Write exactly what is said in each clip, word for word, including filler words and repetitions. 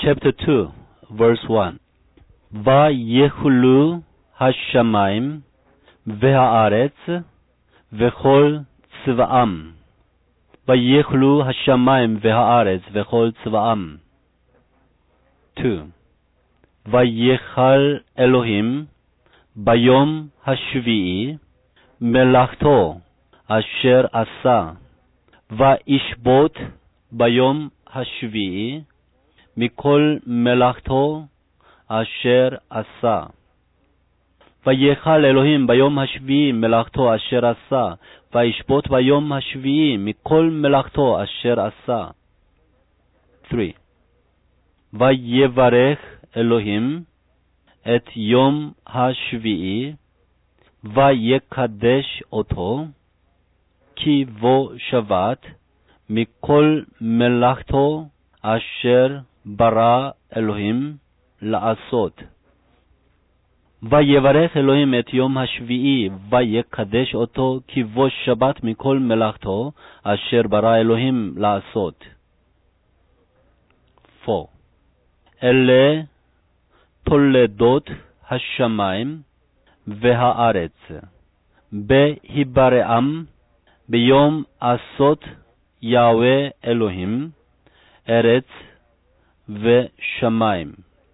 chapter two, verse one. ויכלו השמיים והארץ וכל צבאם. ויכלו השמיים והארץ וכל צבאם. two. ויכל אלוהים ביום השביעי מלאכתו אשר עשה, וישבות ביום השביעי מכל מלאכתו אשר עשה. ויכל אלוהים ביום השביעי מלאכתו אשר עשה, וישבות ביום השביעי מכל מלאכתו אשר עשה. three. ויברך אלוהים את יום השביעי, ויקדש אותו, כי בו שבת מכל מלאכתו אשר ברא אלוהים לעשות. ויברך אלוהים את יום השביעי, ויקדש אותו, כי בו שבת מכל מלאכתו אשר ברא אלוהים לעשות. four. אלה תולדות השמיים והארץ, בהיבראם ביום עשות יהוה אלוהים ארץ ושמיים.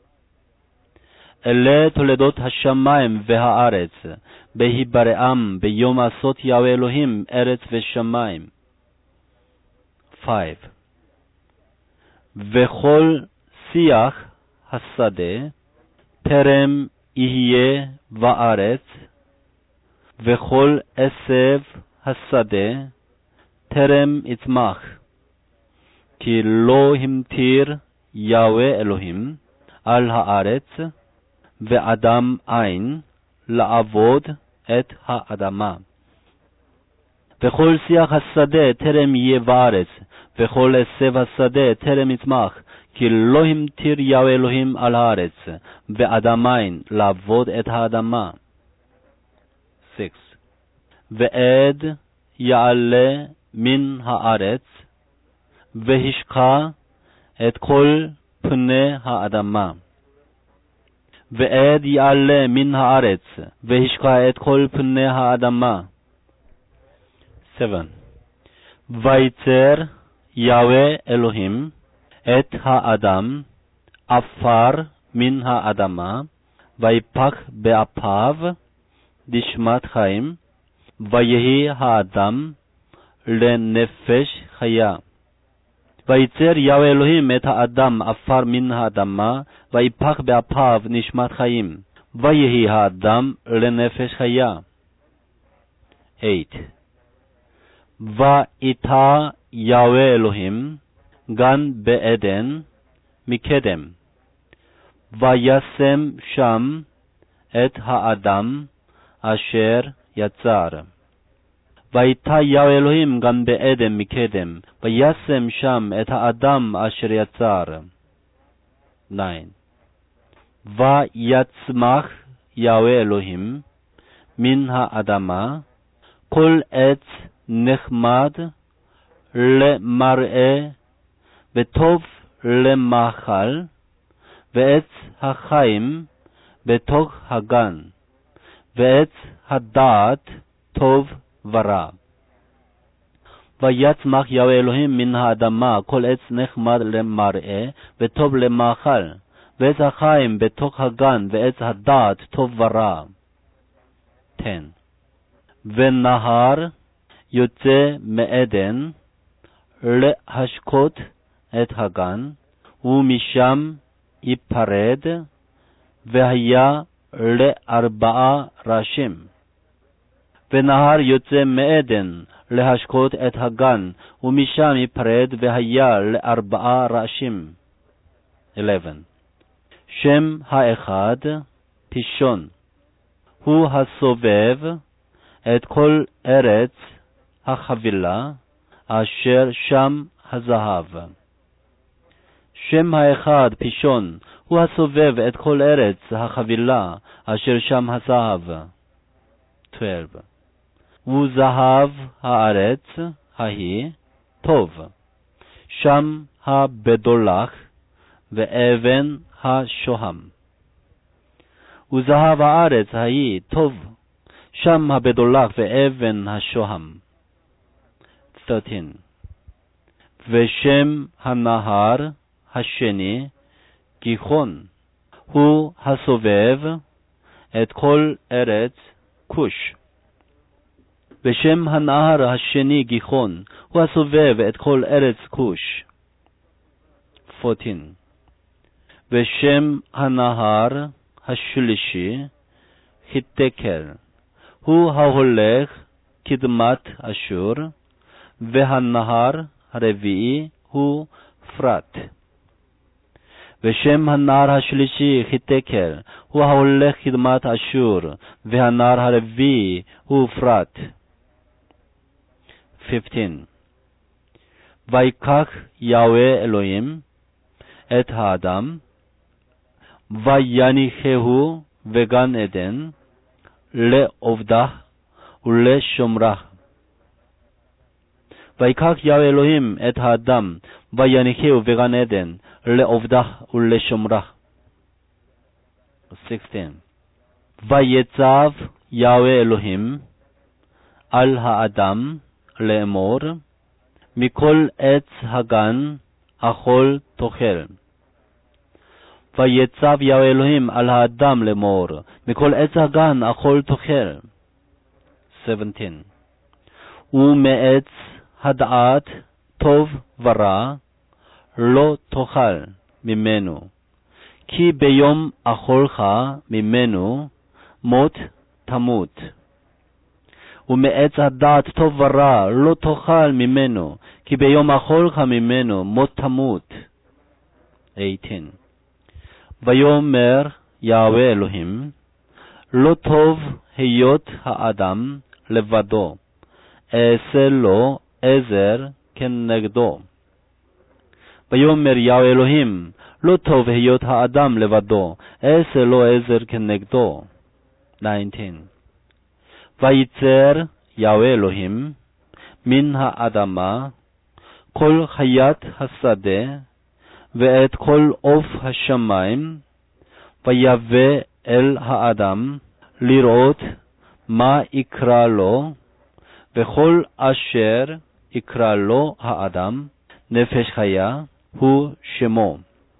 אלה תולדות השמיים והארץ, בהיבראם ביום עשות יהוה אלוהים ארץ ושמיים. five. וכל שיח השדה טרם יהיה בארץ, וכל עשב השדה טרם יצמח, כי לא המטיר יהוה אלוהים על הארץ, ואדם אין לעבוד את האדמה. וכל שיח השדה טרם יהיה בארץ, וכל עשב השדה טרם יצמח, כי לא המטיר יהוה אלוהים על הארץ, ואדם אין לעבוד את האדמה. six. ועד יעלה מן הארץ, והשקע את כל פני האדמה. ועד יעלה מן הארץ, והשקע את כל פני האדמה. seven. ויצר יהוה אלוהים את האדם עפר מן האדמה, ויפק באפיו נשמת חיים, ויהי האדם לנפש חיה. ויצר יהוה אלוהים את האדם עפר מן האדמה, ויפק באפיו נשמת חיים, ויהי האדם לנפש חיה. eight. ויטע יהוה אלוהים גן בעדן מקדם, וישם שם את האדם אשר יצר. ויטע יהוה אלוהים גן בעדן מקדם, וישם שם את האדם אשר יצר. nine. ויצמח יהוה אלוהים מן האדמה כל עץ נחמד למראה וטוב למאכל, ועץ החיים בתוך הגן, ועץ הדעת טוב ורע. ויצמח יהוה אלוהים מן האדמה כל עץ נחמד למראה וטוב למאכל, ועץ החיים בתוך הגן, ועץ הדעת טוב ורע. ten. ונהר יוצא מעדן להשקות את הגן, ומשם ייפרד, והיה לארבעה ראשים. ונהר יוצא מעדן להשקות את הגן, ומשם ייפרד, והיה לארבעה ראשים. eleven. שם האחד פישון, הוא הסובב את כל ארץ החבילה, אשר שם הזהב. שם האחד פישון, הוא הסובב את כל ארץ החבילה, אשר שם הזהב. twelve. וזהב הארץ ההיא טוב, שם הבדולח ואבן השוהם. וזהב הארץ ההיא טוב, שם הבדולח ואבן השוהם. שלושה עשר. ושם הנהר השני גיחון, הוא הסובב את כל ארץ כוש. ושם הנהר השני גיחון, הוא הסובב את כל ארץ כוש. ארבע עשרה. ושם הנהר השלישי חיתקל, הוא ההולך קדמת אשור, והנהר הרביעי הוא פרת. ושם הנהר השלישי חיתקל, הוא ההולך קדמת אשור, והנהר הרביעי הוא פרת. חמש עשרה. ויקח יהוה אלוהים את האדם, ויניחהו בגן עדן, לעובדה ולשומרה. ויקח יהוה אלוהים את האדם, ויניחהו בגן עדן, לעובדה ולשומרה. שש עשרה. ויצב יהוה אלוהים על האדם לאמור, מכל עץ הגן אכול תאכל. ויצב יהוה אלוהים על האדם לאמור, מכל עץ הגן אכול תאכל. שבע עשרה. ומעץ הדעת טוב ורע לא תאכל ממנו, כי ביום אכולך ממנו מות תמות. ומעץ הדעת טוב ורע לא תאכל ממנו, כי ביום אכולך ממנו מות תמות. שמונה עשרה. ויאמר יהוה אלוהים, לא טוב היות האדם לבדו, אעשה לו עזר כנגדו. ויאמר יהוה אלוהים, לא טוב היות האדם לבדו, אעשה לו עזר כנגדו. תשע עשרה. ויצר יהוה אלוהים מן האדמה כל חיית השדה ואת כל עוף השמיים, ויבא אל האדם לראות מה יקרא לו, וכל אשר יקרא לו האדם נפש חיה הוא שמו.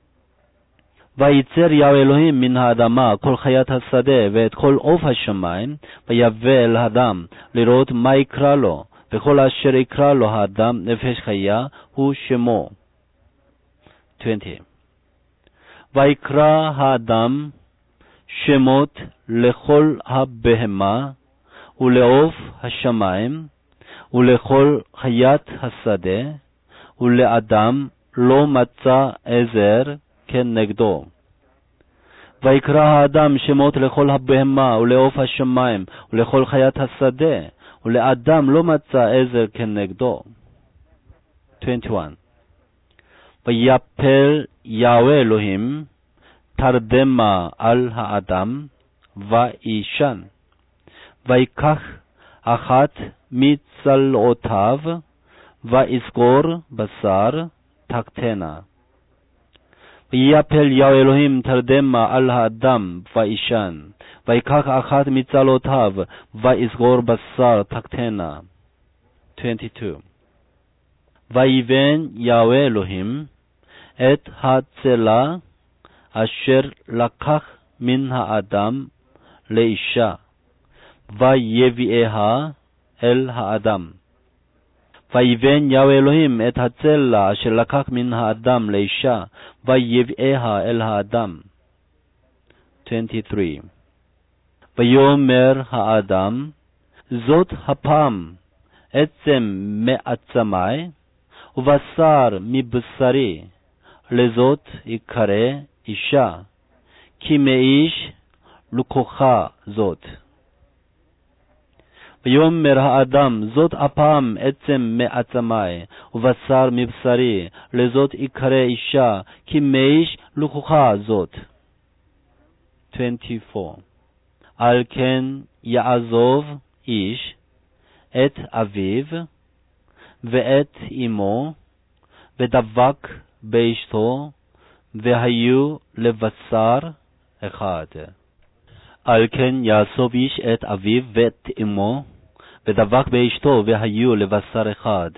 ויצר יהוה אלוהים מן האדמה כל חיית השדה ואת כל עוף השמיים, ויבא אל האדם לראות מה יקרא לו, וכל אשר יקרא לו האדם נפש חיה הוא שמו. עשרים. ויקרא האדם שמות לכל הבהמה ולעוף השמיים ולכל חיית השדה, ולאדם לא מצא עזר כנגדו. ויקרא האדם שמות לכל הבהמה ולעוף השמיים ולכל חיית השדה, ולאדם לא מצא עזר כנגדו. עשרים ואחת. ויפל יהוה אלוהים תרדמה על האדם, וישן. ויקח אחת מצלעותיו, ויסגור בשר תחתנה. ויפל יהוה אלוהים תרדמה על האדם, וישן. ויקח אחת מצלעותיו, ויסגור בשר תחתנה. עשרים ושתיים. ויבן יהוה אלוהים את הצלע אשר לקח מן האדם לאישה, ויביאה אל האדם. ויבן יהוה אלוהים את הצלע אשר לקח מן האדם לאישה, ויביאה אל האדם. עשרים ושלוש. ויאמר האדם, זאת הפעם עצם מעצמי, ובשר מבשרי, לזאת יקרא אישה, כי מאיש לקוחה זאת. ויאמר האדם, זאת הפעם עצם מעצמי, ובשר מבשרי, לזאת יקרא אישה, כי מאיש לקוחה זאת. עשרים וארבע. על כן יעזוב איש את אביו ואת אמו, ודבק באשתו, והיו לבשר אחד. על כן יאסוף איש את אביו ואת אמו, ודבק באשתו, והיו לבשר אחד.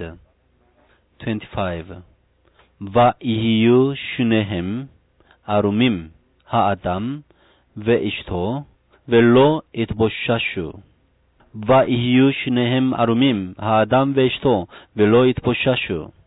עשרים וחמש. ויהיו שניהם ערומים, האדם ואשתו, ולא התבוששו. ויהיו שניהם ערומים, האדם ואשתו, ולא התבוששו.